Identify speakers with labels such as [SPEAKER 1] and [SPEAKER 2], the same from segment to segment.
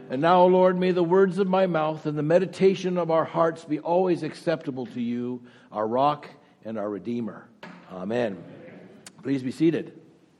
[SPEAKER 1] And now, O Lord, may the words of my mouth and the meditation of our hearts be always acceptable to you, our rock and our Redeemer. Amen. Please be seated.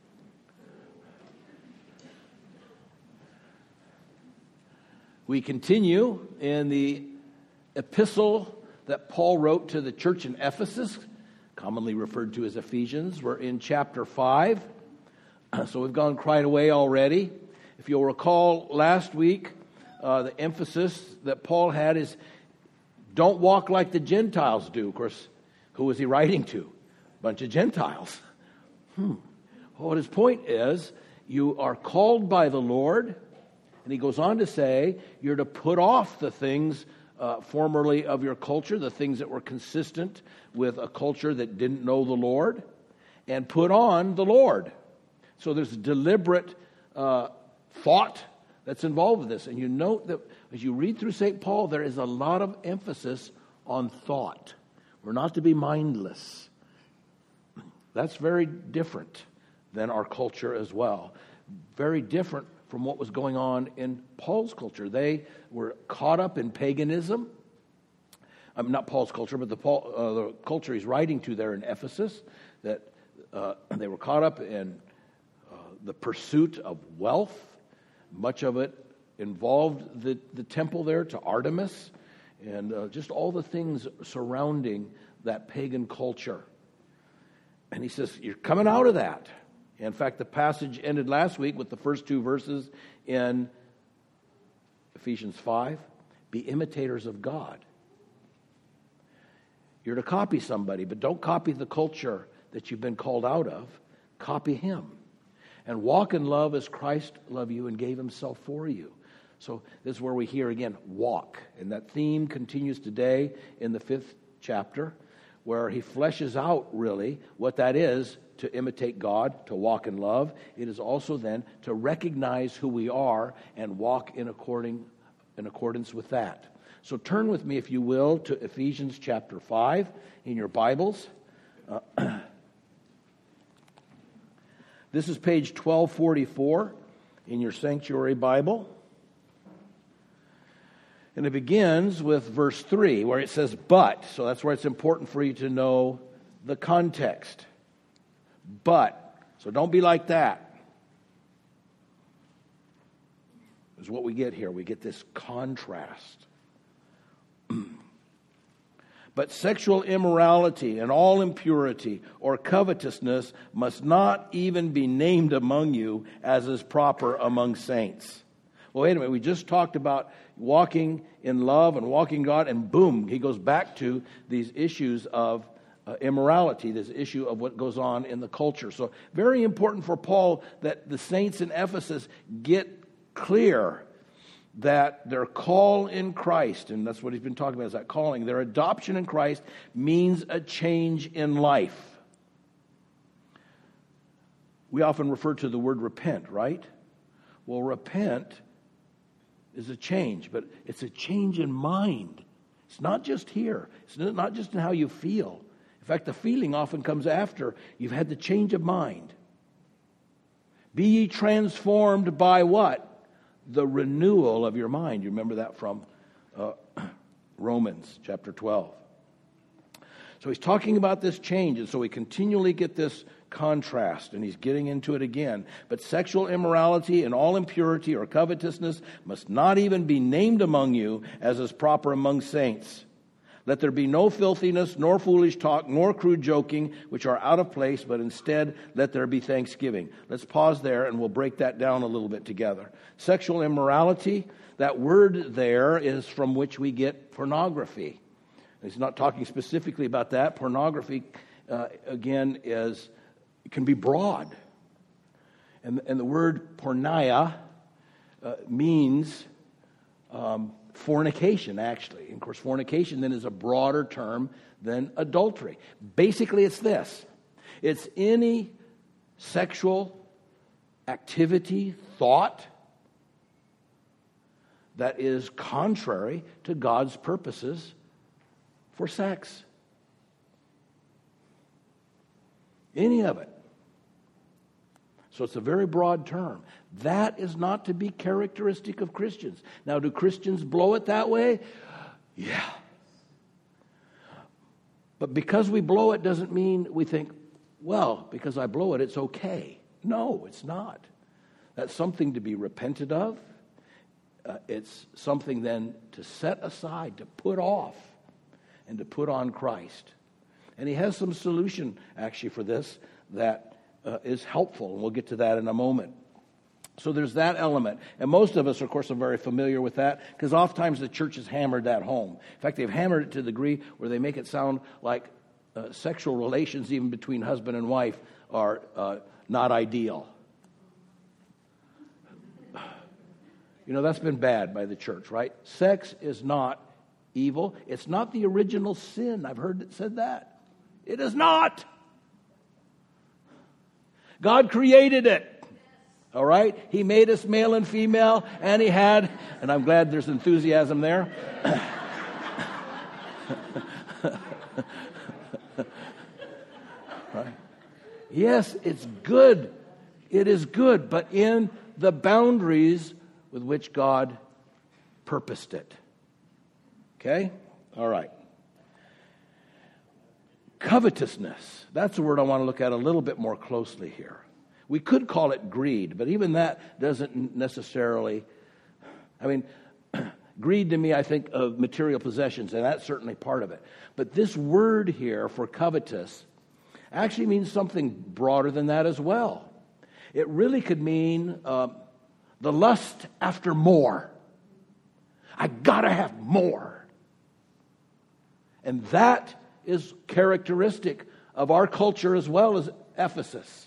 [SPEAKER 1] We continue in the epistle that Paul wrote to the church in Ephesus, commonly referred to as Ephesians. We're in chapter 5, so we've gone quite a way already. If you'll recall last week, the emphasis that Paul had is don't walk like the Gentiles do. Of course, who was he writing to? A bunch of Gentiles. What his point is, you are called by the Lord, and he goes on to say you're to put off the things formerly of your culture, the things that were consistent with a culture that didn't know the Lord, and put on the Lord. So there's deliberate thought that's involved with this. And you note that as you read through St. Paul, there is a lot of emphasis on thought. We're not to be mindless. That's very different than our culture as well. Very different from what was going on in Paul's culture. They were caught up in paganism. Not Paul's culture, but the culture he's writing to there in Ephesus. That they were caught up in the pursuit of wealth. Much of it involved the temple there to Artemis, and just all the things surrounding that pagan culture. And he says, you're coming out of that. In fact, the passage ended last week with the first two verses in Ephesians 5. Be imitators of God. You're to copy somebody, but don't copy the culture that you've been called out of. Copy him. And walk in love as Christ loved you and gave himself for you. So this is where we hear again, walk. And that theme continues today in the 5th chapter, where he fleshes out really what that is to imitate God, to walk in love. It is also then to recognize who we are and walk in accordance with that. So turn with me, if you will, to Ephesians chapter 5 in your Bibles. This is page 1244 in your Sanctuary Bible. And it begins with verse 3, where it says, but. So that's where it's important for you to know the context. But. So don't be like that. Is what we get here. We get this contrast. But sexual immorality and all impurity or covetousness must not even be named among you as is proper among saints. Well, wait a minute. We just talked about walking in love and walking God, and boom, he goes back to these issues of immorality, this issue of what goes on in the culture. So very important for Paul that the saints in Ephesus get clear that their call in Christ, and that's what he's been talking about, is that calling, their adoption in Christ means a change in life. We often refer to the word repent, right? Well, repent is a change, but it's a change in mind. It's not just here. It's not just in how you feel. In fact, the feeling often comes after you've had the change of mind. Be ye transformed by what? The renewal of your mind. You remember that from Romans chapter 12. So he's talking about this change, and so we continually get this contrast, and he's getting into it again. But sexual immorality and all impurity or covetousness must not even be named among you as is proper among saints. Let there be no filthiness, nor foolish talk, nor crude joking, which are out of place, but instead let there be thanksgiving. Let's pause there, and we'll break that down a little bit together. Sexual immorality, that word there is from which we get pornography. He's not talking specifically about that. Pornography, again, can be broad. And the word porneia means fornication, actually. And of course, fornication then is a broader term than adultery. Basically, it's this. It's any sexual activity, thought, that is contrary to God's purposes for sex. Any of it. So it's a very broad term. That is not to be characteristic of Christians. Now, do Christians blow it that way? Yeah. But because we blow it doesn't mean we think, well, because I blow it, it's okay. No, it's not. That's something to be repented of. It's something then to set aside, to put off, and to put on Christ. And he has some solution, actually, for this that is helpful, and we'll get to that in a moment. So there's that element. And most of us, of course, are very familiar with that, because oftentimes the church has hammered that home. In fact, they've hammered it to the degree where they make it sound like sexual relations, even between husband and wife, are not ideal. You know, that's been bad by the church, right? Sex is not evil. It's not the original sin. I've heard it said that. It is not. God created it. All right? He made us male and female, and he had, and I'm glad there's enthusiasm there. Right? Yes, it's good. It is good, but in the boundaries with which God purposed it. Okay? All right. Covetousness. That's a word I want to look at a little bit more closely here. We could call it greed, but even that doesn't necessarily, greed to me, I think of material possessions, and that's certainly part of it. But this word here for covetous actually means something broader than that as well. It really could mean the lust after more. I gotta have more. And that is characteristic of our culture as well as Ephesus.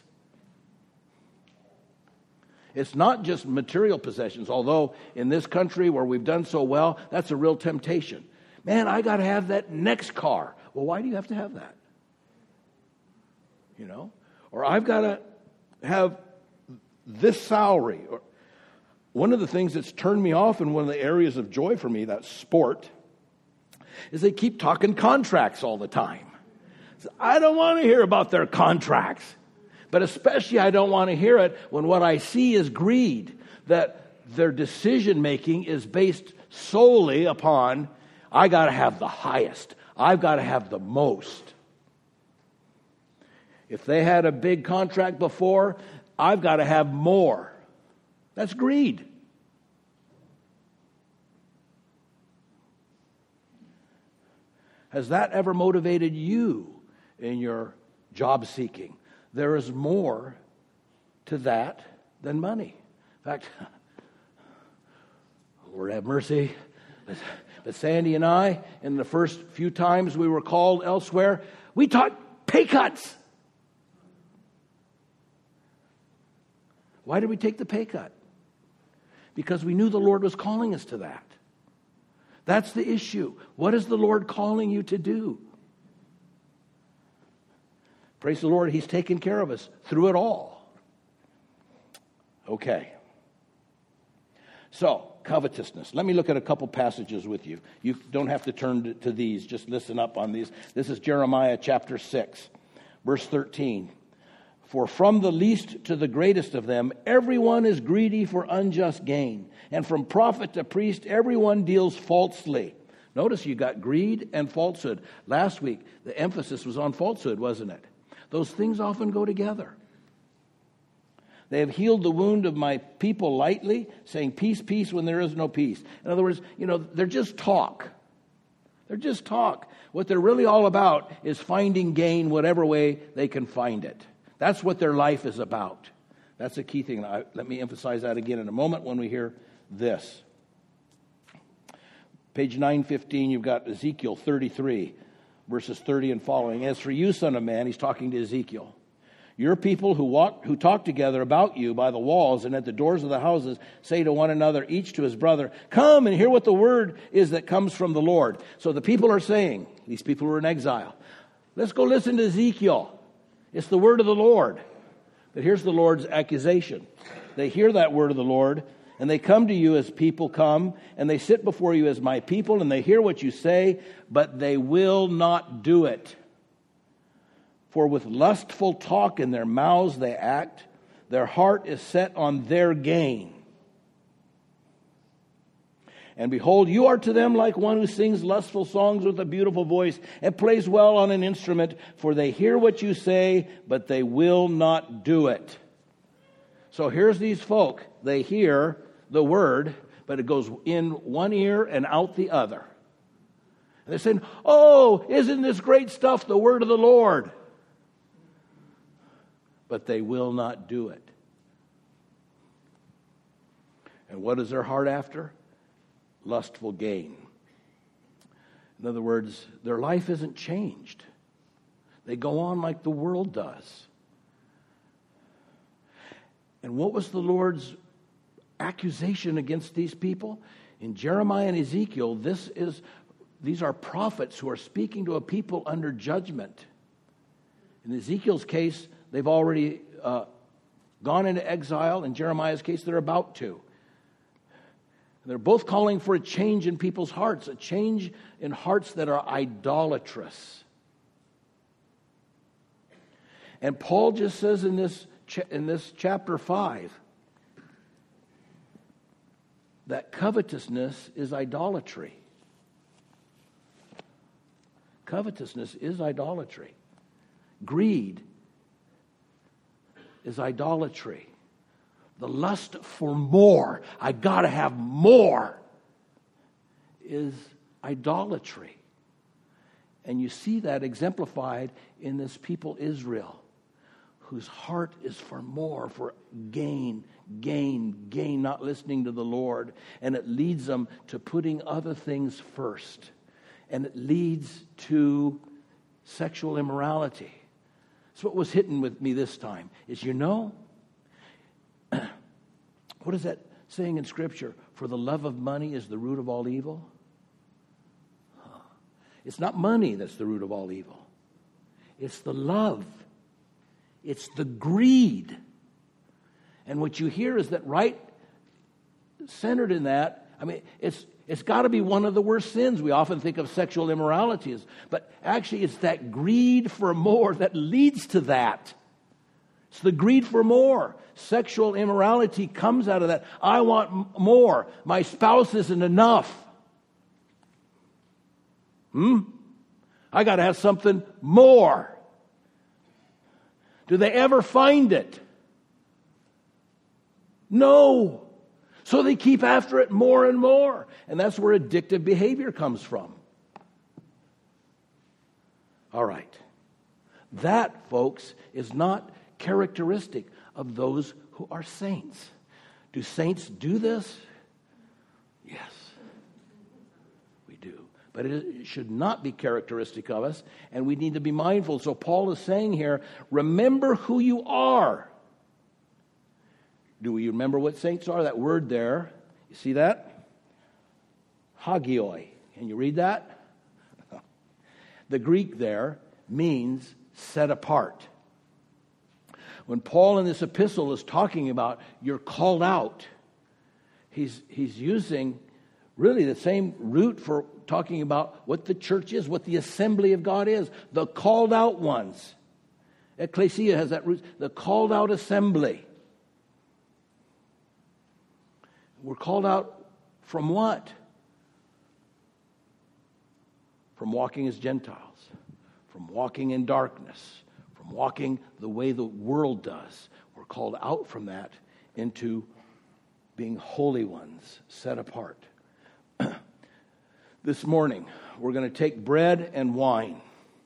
[SPEAKER 1] It's not just material possessions, although in this country where we've done so well, that's a real temptation. Man, I got to have that next car. Well, why do you have to have that? You know? Or I've got to have this salary. Or one of the things that's turned me off in one of the areas of joy for me, that's sport, is they keep talking contracts all the time. So I don't want to hear about their contracts. But especially I don't want to hear it when what I see is greed, that their decision making is based solely upon, I got to have the highest. I've got to have the most. If they had a big contract before, I've got to have more. That's greed. Has that ever motivated you in your job seeking? There is more to that than money. In fact, Lord have mercy, but Sandy and I, in the first few times we were called elsewhere, we taught pay cuts. Why did we take the pay cut? Because we knew the Lord was calling us to that. That's the issue. What is the Lord calling you to do? Praise the Lord, He's taken care of us through it all. Okay. So, covetousness. Let me look at a couple passages with you. You don't have to turn to these. Just listen up on these. This is Jeremiah chapter 6, verse 13. For from the least to the greatest of them, everyone is greedy for unjust gain. And from prophet to priest, everyone deals falsely. Notice you got greed and falsehood. Last week, the emphasis was on falsehood, wasn't it? Those things often go together. They have healed the wound of my people lightly, saying peace, peace, when there is no peace. In other words, they're just talk. They're just talk. What they're really all about is finding gain whatever way they can find it. That's what their life is about. That's a key thing. Let me emphasize that again in a moment when we hear this. Page 915, you've got Ezekiel 33. Verses 30 and following. As for you, son of man, he's talking to Ezekiel. Your people who talk together about you by the walls and at the doors of the houses say to one another, each to his brother, come and hear what the word is that comes from the Lord. So the people are saying, these people who are in exile, let's go listen to Ezekiel. It's the word of the Lord. But here's the Lord's accusation. They hear that word of the Lord, and they come to you as people come, and they sit before you as my people, and they hear what you say, but they will not do it. For with lustful talk in their mouths they act. Their heart is set on their gain. And behold, you are to them like one who sings lustful songs with a beautiful voice and plays well on an instrument, for they hear what you say, but they will not do it. So here's these folk. They hear the word, but it goes in one ear and out the other. And they're saying, oh, isn't this great stuff, the word of the Lord? But they will not do it. And what is their heart after? Lustful gain. In other words, their life isn't changed. They go on like the world does. And what was the Lord's accusation against these people? In Jeremiah and Ezekiel, these are prophets who are speaking to a people under judgment. In Ezekiel's case, they've already gone into exile. In Jeremiah's case, they're about to. They're both calling for a change in people's hearts, a change in hearts that are idolatrous. And Paul just says in this chapter 5 that covetousness is idolatry. Covetousness is idolatry. Greed is idolatry. The lust for more, I gotta have more, is idolatry. And you see that exemplified in this people Israel, whose heart is for more, for gain, not listening to the Lord. And it leads them to putting other things first. And it leads to sexual immorality. So what was hitting with me this time is, what is that saying in Scripture? For the love of money is the root of all evil. It's not money that's the root of all evil. It's the love. It's the greed. And what you hear is that right centered in that, it's got to be one of the worst sins. We often think of sexual immorality as, but actually it's that greed for more that leads to that. It's the greed for more. Sexual immorality comes out of that. I want more. My spouse isn't enough. I got to have something more. Do they ever find it? No. So they keep after it more and more. And that's where addictive behavior comes from. All right. That, folks, is not characteristic of those who are saints. Do saints do this? Yes, we do. But it should not be characteristic of us, and we need to be mindful. So Paul is saying here, remember who you are. Do we remember what saints are? That word there, you see that? Hagioi. Can you read that? The Greek there means set apart. When Paul in this epistle is talking about you're called out, he's using really the same root for talking about what the church is, what the assembly of God is, the called out ones. Ecclesia has that root, the called out assembly. We're called out from what? From walking as Gentiles, from walking in darkness, from walking the way the world does. We're called out from that into being holy ones, set apart. This morning, we're going to take bread and wine.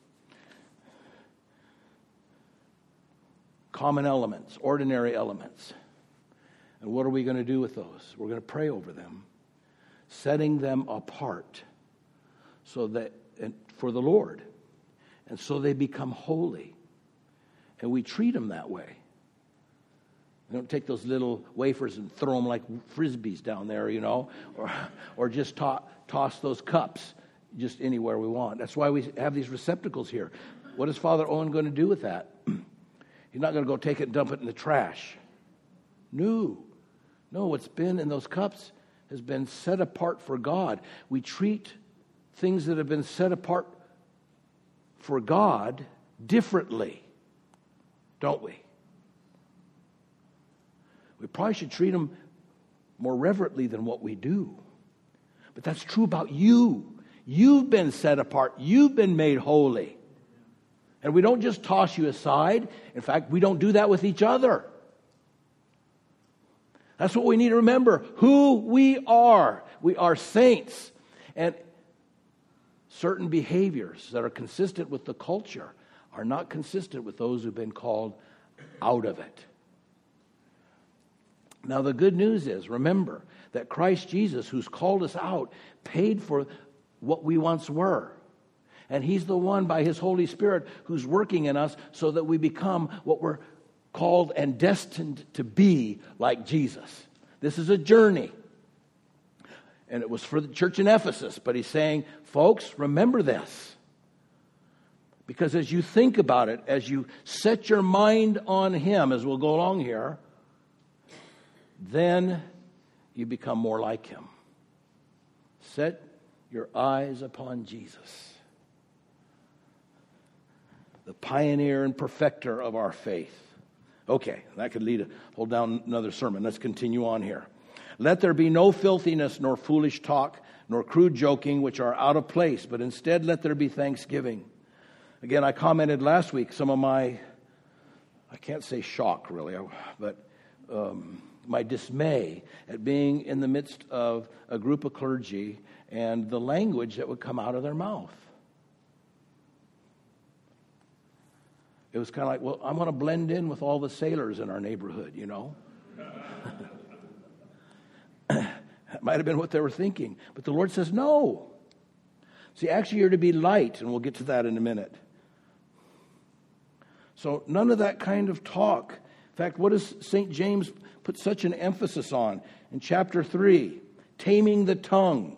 [SPEAKER 1] Common elements, ordinary elements. And what are we going to do with those? We're going to pray over them, setting them apart so that for the Lord, and so they become holy. And we treat them that way. We don't take those little wafers and throw them like frisbees down there, or just toss those cups just anywhere we want. That's why we have these receptacles here. What is Father Owen going to do with that? He's not going to go take it and dump it in the trash. No, what's been in those cups has been set apart for God. We treat things that have been set apart for God differently, don't we? We probably should treat them more reverently than what we do. But that's true about you. You've been set apart. You've been made holy. And we don't just toss you aside. In fact, we don't do that with each other. That's what we need to remember. Who we are. We are saints. And certain behaviors that are consistent with the culture are not consistent with those who've been called out of it. Now, the good news is, remember, that Christ Jesus, who's called us out, paid for what we once were. And He's the one, by His Holy Spirit, who's working in us so that we become what we're called and destined to be like Jesus. This is a journey. And it was for the church in Ephesus. But He's saying, folks, remember this. Because as you think about it, as you set your mind on Him, as we'll go along here, then you become more like Him. Set your eyes upon Jesus, the pioneer and perfecter of our faith. Okay, that could hold down another sermon. Let's continue on here. Let there be no filthiness, nor foolish talk, nor crude joking, which are out of place, but instead let there be thanksgiving. Again, I commented last week some of my, I can't say shock really, but my dismay at being in the midst of a group of clergy and the language that would come out of their mouth. It was kind of like, well, I want to blend in with all the sailors in our neighborhood, you know. That might have been what they were thinking. But the Lord says, no. See, actually, you're to be light, and we'll get to that in a minute. So none of that kind of talk. In fact, what does St. James put such an emphasis on? In chapter 3, taming the tongue.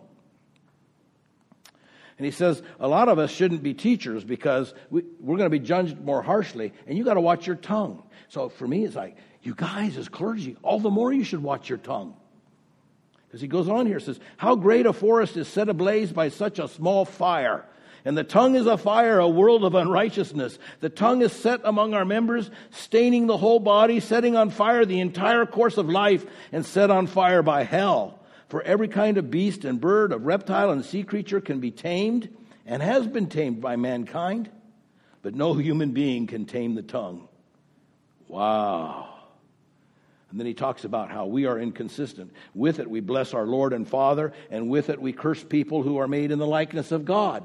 [SPEAKER 1] And he says, a lot of us shouldn't be teachers because we're going to be judged more harshly, and you got to watch your tongue. So for me, it's like, you guys as clergy, all the more you should watch your tongue. Because he goes on here, says, how great a forest is set ablaze by such a small fire. And the tongue is a fire, a world of unrighteousness. The tongue is set among our members, staining the whole body, setting on fire the entire course of life, and set on fire by hell. For every kind of beast and bird, of reptile and sea creature can be tamed, and has been tamed by mankind. But no human being can tame the tongue. Wow. And then he talks about how we are inconsistent. With it we bless our Lord and Father, and with it we curse people who are made in the likeness of God.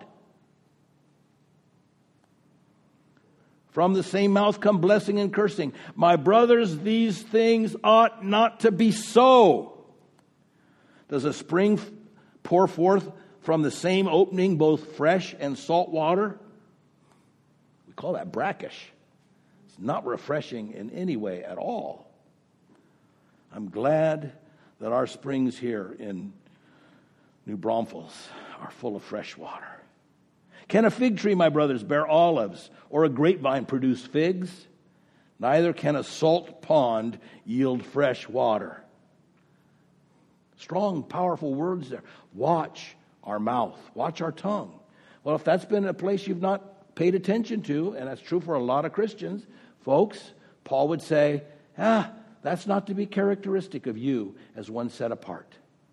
[SPEAKER 1] From the same mouth come blessing and cursing. My brothers, these things ought not to be so. Does a spring pour forth from the same opening both fresh and salt water? We call that brackish. It's not refreshing in any way at all. I'm glad that our springs here in New Braunfels are full of fresh water. Can a fig tree, my brothers, bear olives, or a grapevine produce figs? Neither can a salt pond yield fresh water. Strong, powerful words there. Watch our mouth. Watch our tongue. Well, if that's been a place you've not paid attention to, and that's true for a lot of Christians, folks, Paul would say, that's not to be characteristic of you as one set apart.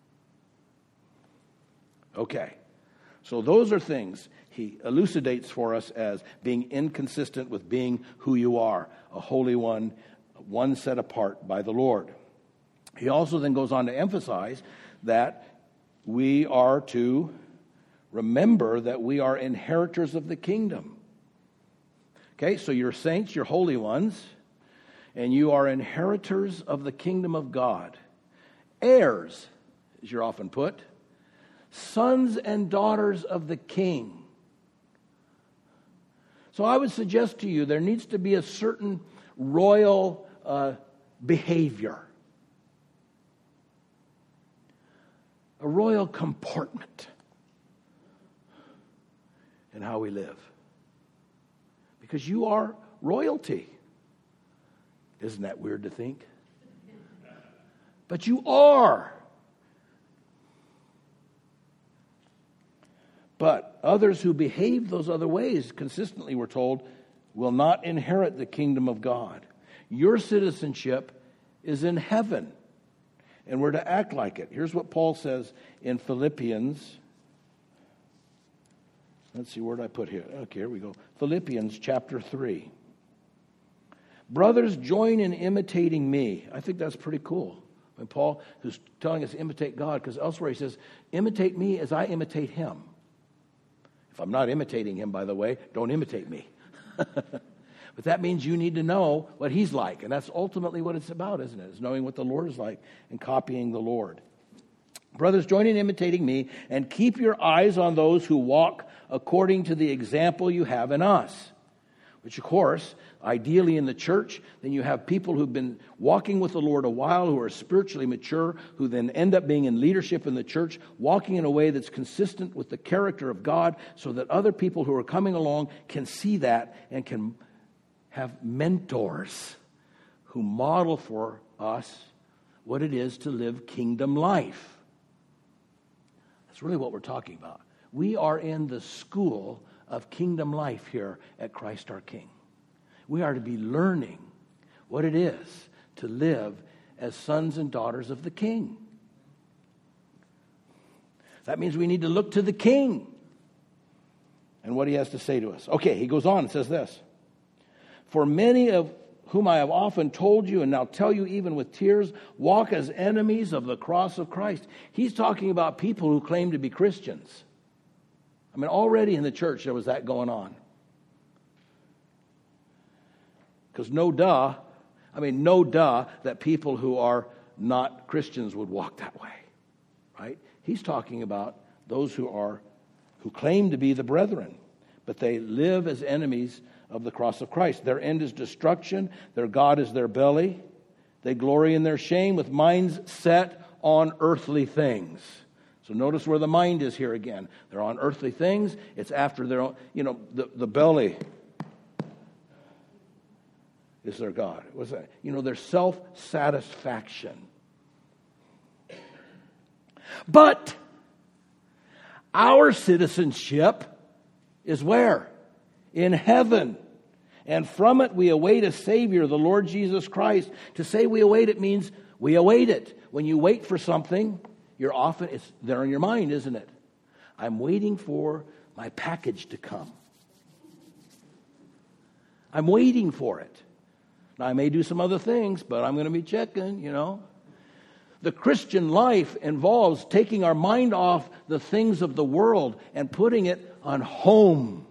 [SPEAKER 1] Okay, so those are things he elucidates for us as being inconsistent with being who you are, a holy one, one set apart by the Lord. He also then goes on to emphasize that we are to remember that we are inheritors of the kingdom. Okay, so you're saints, you're holy ones, and you are inheritors of the kingdom of God. Heirs, as you're often put, sons and daughters of the King. So I would suggest to you there needs to be a certain royal behavior. A royal comportment in how we live. Because you are royalty. Isn't that weird to think? But you are. But others who behave those other ways, consistently we're told, will not inherit the kingdom of God. Your citizenship is in heaven, and we're to act like it. Here's what Paul says in Philippians. Let's see, where did I put here? Okay, here we go. Philippians chapter 3. Brothers, join in imitating me. I think that's pretty cool. When Paul, who's telling us to imitate God, because elsewhere he says, imitate me as I imitate him. If I'm not imitating him, by the way, don't imitate me. But that means you need to know what he's like. And that's ultimately what it's about, isn't it? It's knowing what the Lord is like and copying the Lord. Brothers, join in imitating me and keep your eyes on those who walk according to the example you have in us. Which, of course, ideally in the church, then you have people who've been walking with the Lord a while, who are spiritually mature, who then end up being in leadership in the church, walking in a way that's consistent with the character of God, so that other people who are coming along can see that and can have mentors who model for us what it is to live kingdom life. That's really what we're talking about. We are in the school of kingdom life here at Christ our King. We are to be learning what it is to live as sons and daughters of the King. That means we need to look to the King and what he has to say to us. Okay, he goes on and says this. For many of whom I have often told you and now tell you even with tears, walk as enemies of the cross of Christ. He's talking about people who claim to be Christians. I mean, already in the church there was that going on. Because no duh that people who are not Christians would walk that way, right? He's talking about those who claim to be the brethren, but they live as enemies of the cross of Christ. Their end is destruction. Their God is their belly. They glory in their shame with minds set on earthly things. So notice where the mind is here again. They're on earthly things. It's after their own, the belly is their God. What's that? Their self-satisfaction. But our citizenship is where? In heaven. And from it we await a Savior, the Lord Jesus Christ. To say we await it means we await it. When you wait for something, it's there in your mind, isn't it? I'm waiting for my package to come. I'm waiting for it. Now, I may do some other things, but I'm going to be checking, The Christian life involves taking our mind off the things of the world and putting it on home.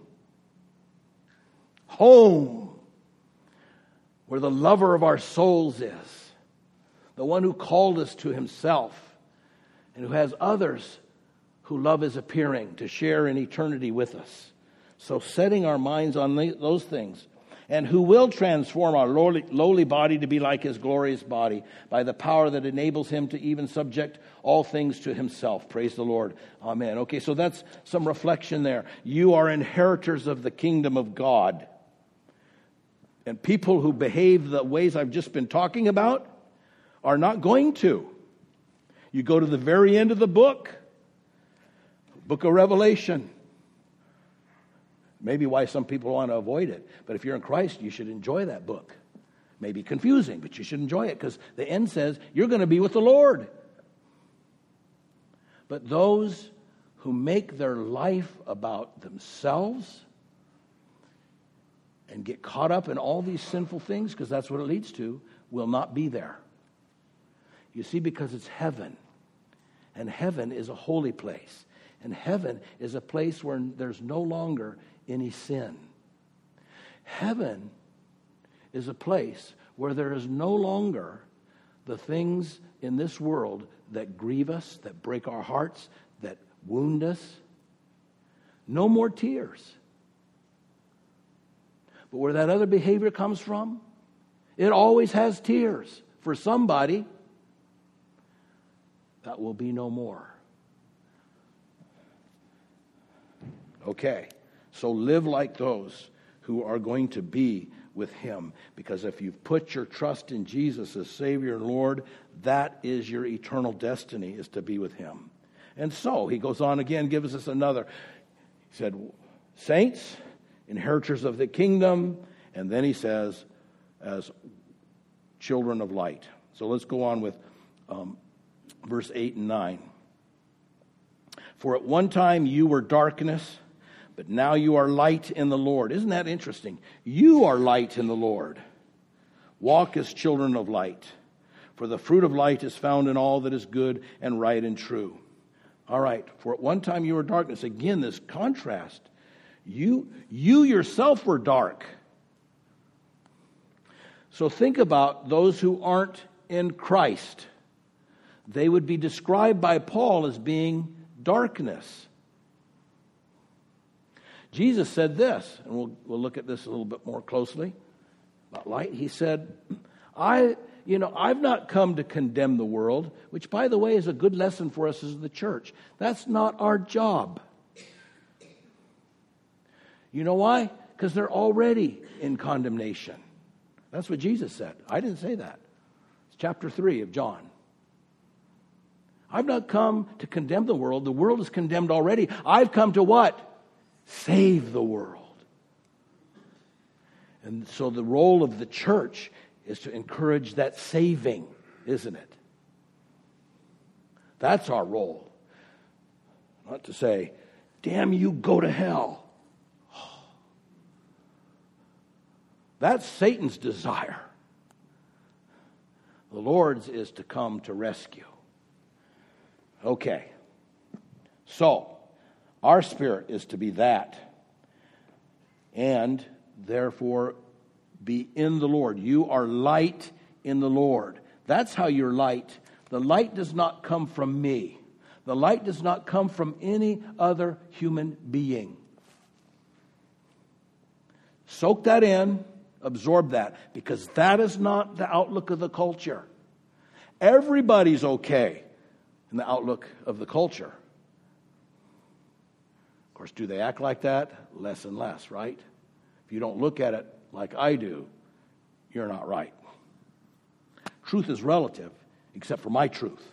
[SPEAKER 1] Home, where the lover of our souls is, the one who called us to himself, and who has others who love his appearing to share in eternity with us. So setting our minds on those things, and who will transform our lowly body to be like his glorious body by the power that enables him to even subject all things to himself. Praise the Lord. Amen. Okay, so that's some reflection there. You are inheritors of the kingdom of God. And people who behave the ways I've just been talking about are not going to. You go to the very end of the book of Revelation. Maybe why some people want to avoid it. But if you're in Christ, you should enjoy that book. It may be confusing, but you should enjoy it because the end says you're going to be with the Lord. But those who make their life about themselves and get caught up in all these sinful things, because that's what it leads to, will not be there. You see, because it's heaven. And heaven is a holy place. And heaven is a place where there's no longer any sin. Heaven is a place where there is no longer the things in this world that grieve us, that break our hearts, that wound us. No more tears. But where that other behavior comes from, it always has tears. For somebody, that will be no more. Okay, so live like those who are going to be with him. Because if you've put your trust in Jesus as Savior and Lord, that is your eternal destiny, is to be with him. And so, he goes on again, gives us another. He said, saints, inheritors of the kingdom, and then he says, as children of light. So let's go on with verse 8 and 9. For at one time you were darkness, but now you are light in the Lord. Isn't that interesting? You are light in the Lord. Walk as children of light. For the fruit of light is found in all that is good and right and true. All right, for at one time you were darkness. Again, this contrast. You yourself were dark. So think about those who aren't in Christ. They would be described by Paul as being darkness. Jesus said this, and we'll look at this a little bit more closely about light. He said, I've not come to condemn the world, which, by the way, is a good lesson for us as the church. That's not our job. You know why? Because they're already in condemnation. That's what Jesus said. I didn't say that. It's chapter 3 of John. I've not come to condemn the world. The world is condemned already. I've come to what? Save the world. And so the role of the church is to encourage that saving, isn't it? That's our role. Not to say, damn you, go to hell. That's Satan's desire. The Lord's is to come to rescue. Okay. So, our spirit is to be that. And, therefore, be in the Lord. You are light in the Lord. That's how you're light. The light does not come from me. The light does not come from any other human being. Soak that in. Absorb that, because that is not the outlook of the culture. Everybody's okay in the outlook of the culture. Of course, do they act like that? Less and less, right? If you don't look at it like I do, you're not right. Truth is relative, except for my truth.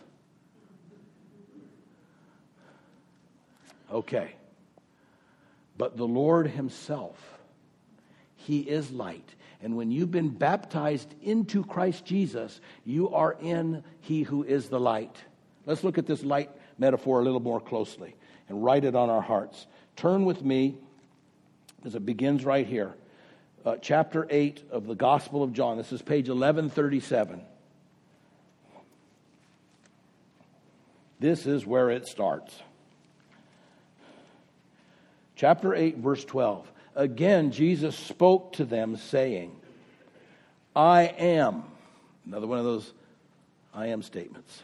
[SPEAKER 1] Okay. But the Lord himself, he is light. And when you've been baptized into Christ Jesus, you are in he who is the light. Let's look at this light metaphor a little more closely and write it on our hearts. Turn with me, as it begins right here, chapter 8 of the Gospel of John. This is page 1137. This is where it starts. Chapter 8, verse 12. Again, Jesus spoke to them, saying, I am. Another one of those I am statements.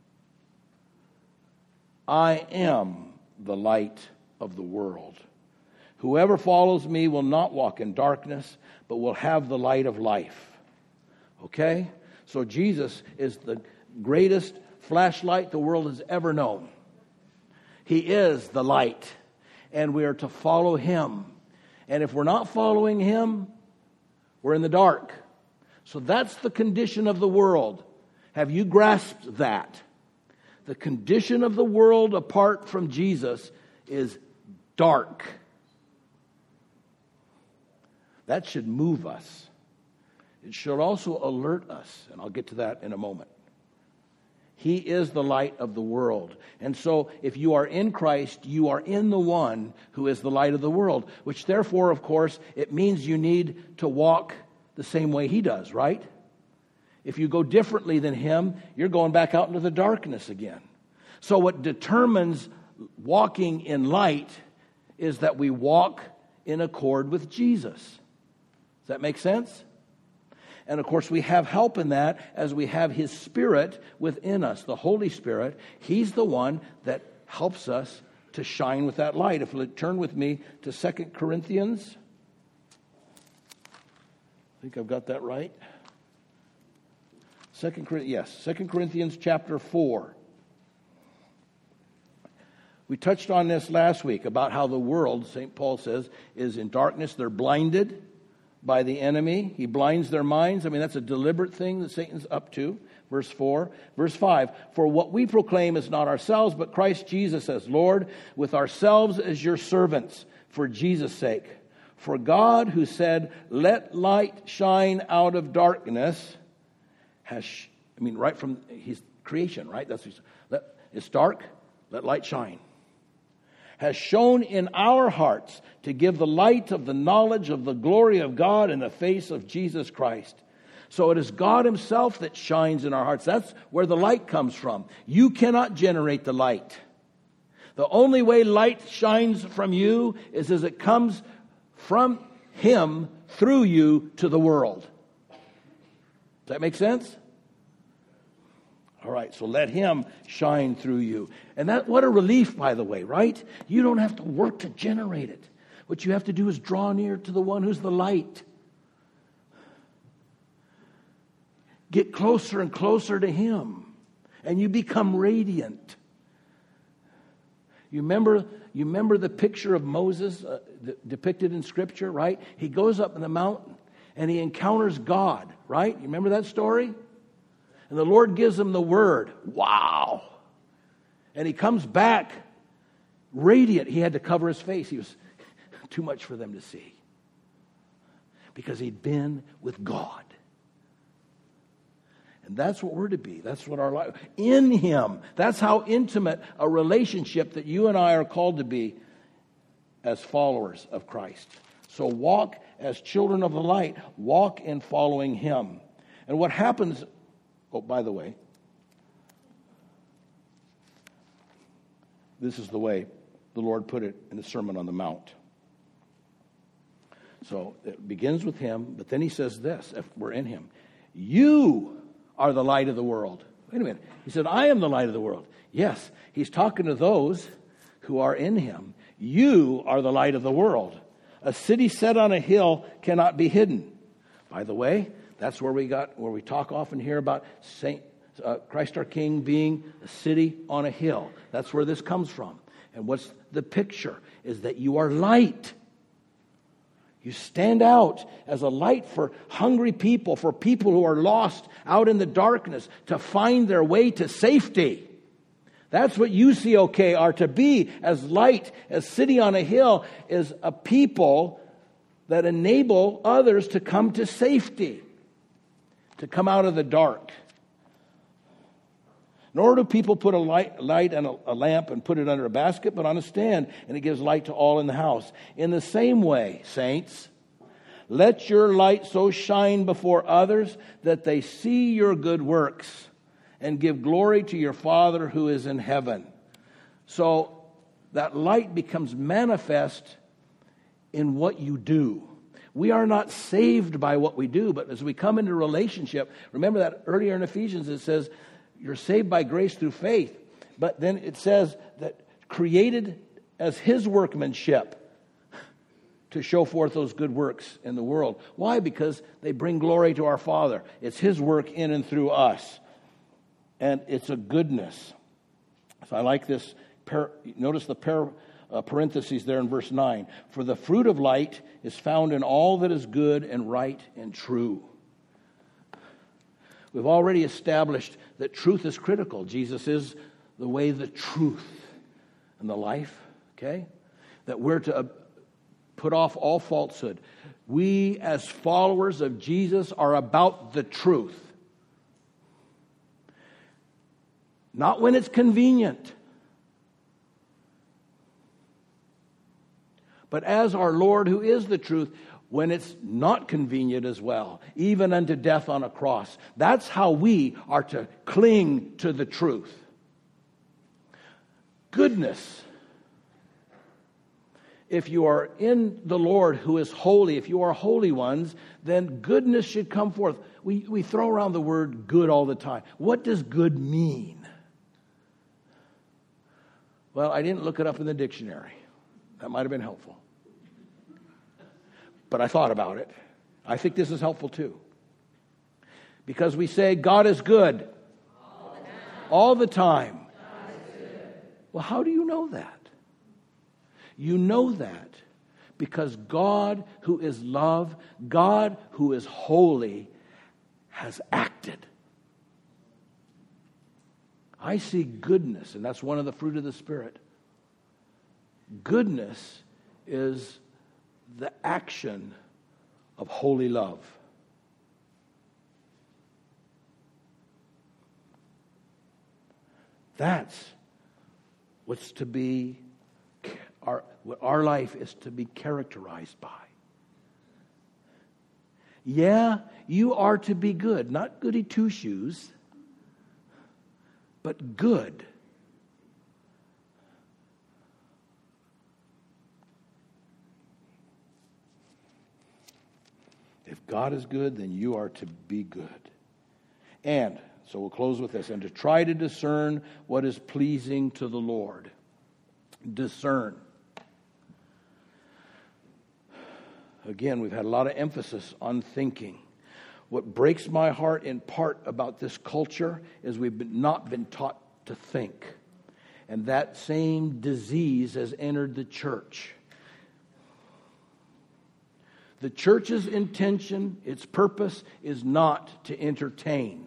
[SPEAKER 1] I am the light of the world. Whoever follows me will not walk in darkness, but will have the light of life. Okay? So Jesus is the greatest flashlight the world has ever known. He is the light, and we are to follow him. And if we're not following him, we're in the dark. So that's the condition of the world. Have you grasped that? The condition of the world apart from Jesus is dark. That should move us. It should also alert us, and I'll get to that in a moment. He is the light of the world. And so if you are in Christ, you are in the one who is the light of the world, which therefore, of course, it means you need to walk the same way he does, right? If you go differently than him, you're going back out into the darkness again. So what determines walking in light is that we walk in accord with Jesus. Does that make sense? And of course, we have help in that as we have his Spirit within us, the Holy Spirit. He's the one that helps us to shine with that light. If you'll turn with me to 2 Corinthians. I think I've got that right. 2 Corinthians chapter 4. We touched on this last week about how the world, St. Paul says, is in darkness. They're blinded by the enemy. He blinds their minds. I mean, that's a deliberate thing that Satan's up to. Verse 4. Verse 5. For what we proclaim is not ourselves, but Christ Jesus as Lord, with ourselves as your servants, for Jesus' sake. For God, who said, let light shine out of darkness, has I mean, right from his creation, right? It's dark, let light shine. Has shone in our hearts to give the light of the knowledge of the glory of God in the face of Jesus Christ. So it is God himself that shines in our hearts. That's where the light comes from. You cannot generate the light. The only way light shines from you is as it comes from him through you to the world. Does that make sense? All right, so let him shine through you. And that, what a relief, by the way, right? You don't have to work to generate it. What you have to do is draw near to the one who's the light. Get closer and closer to him, and you become radiant. You remember the picture of Moses depicted in Scripture, right? He goes up in the mountain, and he encounters God, right? You remember that story? And the Lord gives him the word. Wow. And he comes back radiant. He had to cover his face. He was too much for them to see. Because he'd been with God. And that's what we're to be. That's what our life, in him. That's how intimate a relationship that you and I are called to be as followers of Christ. So walk as children of the light. Walk in following him. And what happens... Oh, by the way, this is the way the Lord put it in the Sermon on the Mount. So it begins with him, but then he says this, if we're in him. You are the light of the world. Wait a minute. He said, I am the light of the world. Yes, he's talking to those who are in him. You are the light of the world. A city set on a hill cannot be hidden. By the way, that's where we talk often here about Christ our King being a city on a hill. That's where this comes from. And what's the picture? Is that you are light. You stand out as a light for hungry people, for people who are lost out in the darkness to find their way to safety. That's what UCOK are to be as light, as city on a hill, is a people that enable others to come to safety. To come out of the dark. Nor do people put a light and a lamp and put it under a basket, but on a stand, and it gives light to all in the house. In the same way, saints, let your light so shine before others that they see your good works and give glory to your Father who is in heaven. So that light becomes manifest in what you do. We are not saved by what we do, but as we come into relationship, remember that earlier in Ephesians it says, you're saved by grace through faith. But then it says that created as his workmanship to show forth those good works in the world. Why? Because they bring glory to our Father. It's his work in and through us. And it's a goodness. So I like this. Notice the parentheses there in verse 9. For the fruit of light is found in all that is good and right and true. We've already established that truth is critical. Jesus is the way, the truth, and the life. Okay? That we're to put off all falsehood. We as followers of Jesus are about the truth. Not when it's convenient. But as our Lord who is the truth, when it's not convenient as well, even unto death on a cross. That's how we are to cling to the truth. Goodness. If you are in the Lord who is holy, if you are holy ones, then goodness should come forth. We throw around the word good all the time. What does good mean? Well, I didn't look it up in the dictionary. That might have been helpful. But I thought about it. I think this is helpful too. Because we say God is good. All the time. Well, how do you know that? You know that because God, who is love, God, who is holy, has acted. I see goodness, and that's one of the fruit of the Spirit. Goodness is the action of holy love. That's what's to be, what our life is to be characterized by. Yeah, you are to be good, not goody two-shoes, but good. If God is good, then you are to be good. And, so we'll close with this, and to try to discern what is pleasing to the Lord. Discern. Again, we've had a lot of emphasis on thinking. What breaks my heart in part about this culture is we've not been taught to think. And that same disease has entered the church. The church's intention, its purpose, is not to entertain.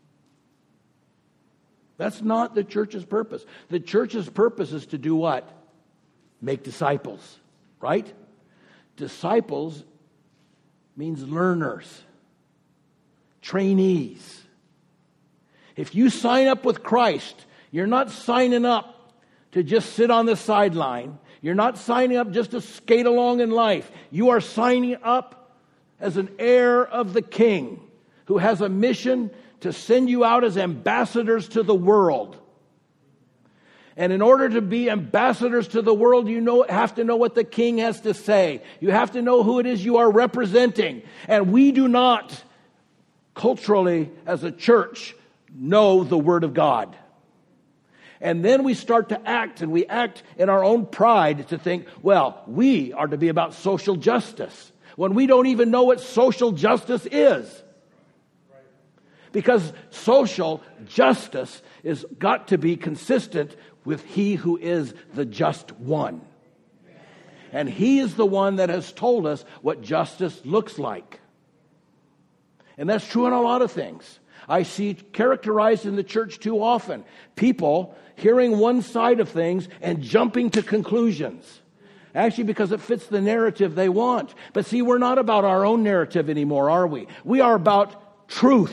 [SPEAKER 1] That's not the church's purpose. The church's purpose is to do what? Make disciples, right? Disciples means learners, trainees. If you sign up with Christ, you're not signing up to just sit on the sideline. You're not signing up just to skate along in life. You are signing up as an heir of the King who has a mission to send you out as ambassadors to the world. And in order to be ambassadors to the world, you have to know what the King has to say. You have to know who it is you are representing. And we do not, culturally, as a church, know the Word of God. And then we start to act, and we act in our own pride to think, well, we are to be about social justice, when we don't even know what social justice is. Because social justice is got to be consistent with He who is the just one. And He is the one that has told us what justice looks like. And that's true in a lot of things. I see characterized in the church too often people hearing one side of things and jumping to conclusions. Actually, because it fits the narrative they want. But see, we're not about our own narrative anymore, are we? We are about truth.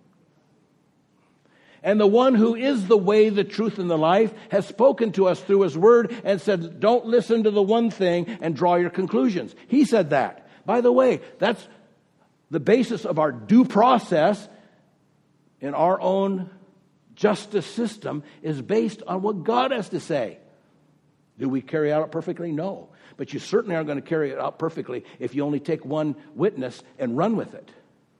[SPEAKER 1] And the one who is the way, the truth, and the life has spoken to us through His Word and said, don't listen to the one thing and draw your conclusions. He said that. By the way, that's the basis of our due process in our own justice system is based on what God has to say. Do we carry it out perfectly? No. But you certainly aren't going to carry it out perfectly if you only take one witness and run with it.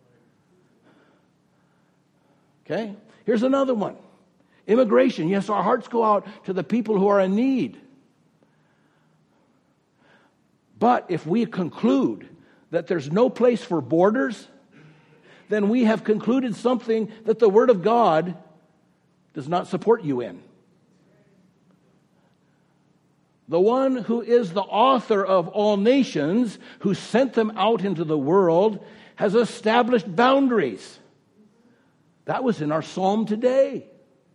[SPEAKER 1] Okay? Here's another one. Immigration. Yes, our hearts go out to the people who are in need. But if we conclude that there's no place for borders, then we have concluded something that the Word of God does not support you in. The one who is the author of all nations, who sent them out into the world, has established boundaries. That was in our psalm today.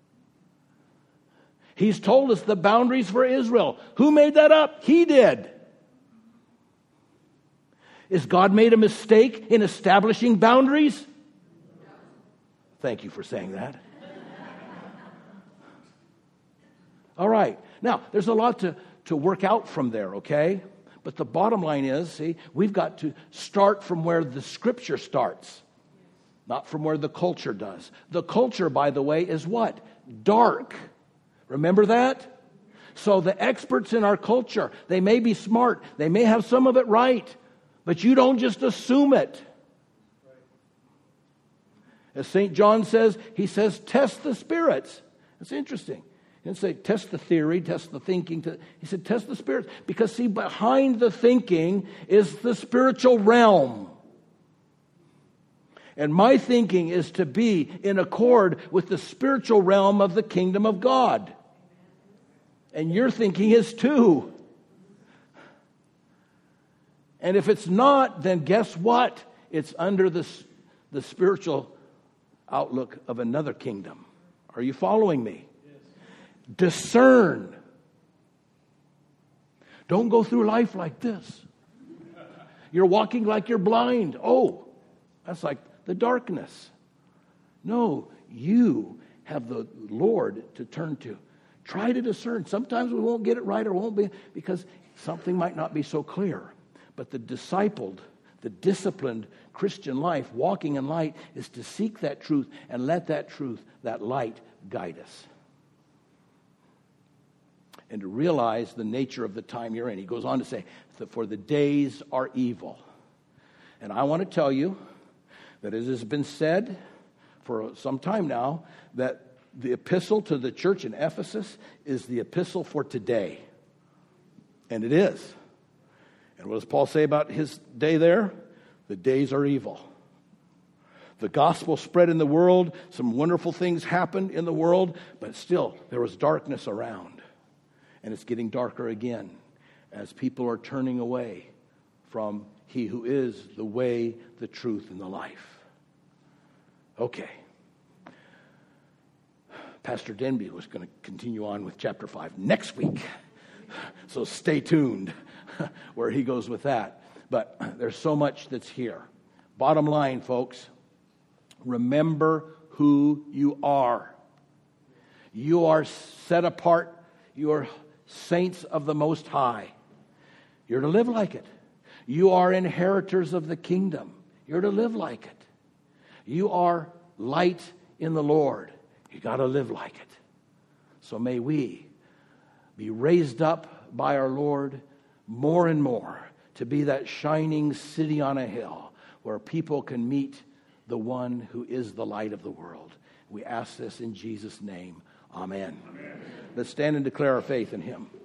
[SPEAKER 1] He's told us the boundaries for Israel. Who made that up? He did. Is God made a mistake in establishing boundaries? Thank you for saying that. All right. Now, there's a lot to work out from there, okay? But the bottom line is, see, we've got to start from where the Scripture starts, not from where the culture does. The culture, by the way, is what? Dark. Remember that? So the experts in our culture, they may be smart, they may have some of it right, but you don't just assume it. As St. John says, he says, test the spirits. That's interesting. He didn't say test the theory, test the thinking. He said test the spirits. Because see, behind the thinking is the spiritual realm. And my thinking is to be in accord with the spiritual realm of the kingdom of God. And your thinking is too. And if it's not, then guess what? It's under the spiritual outlook of another kingdom. Are you following me? Yes. Discern. Don't go through life like this. You're walking like you're blind. Oh, that's like the darkness. No, you have the Lord to turn to. Try to discern. Sometimes we won't get it right or won't be, because something might not be so clear. But the discipled, the disciplined Christian life, walking in light, is to seek that truth and let that truth, that light, guide us. And to realize the nature of the time you're in. He goes on to say, for the days are evil. And I want to tell you that it has been said for some time now that the epistle to the church in Ephesus is the epistle for today. And it is. And what does Paul say about his day there? The days are evil. The gospel spread in the world. Some wonderful things happened in the world, but still there was darkness around. And it's getting darker again as people are turning away from He who is the way, the truth, and the life. Okay. Pastor Denby was going to continue on with chapter 5 next week. So stay tuned where he goes with that. But there's so much that's here. Bottom line, folks, remember who you are. You are set apart. You are saints of the Most High. You're to live like it. You are inheritors of the kingdom. You're to live like it. You are light in the Lord. You got to live like it. So may we be raised up by our Lord more and more to be that shining city on a hill where people can meet the one who is the light of the world. We ask this in Jesus' name. Amen. Let's stand and declare our faith in Him.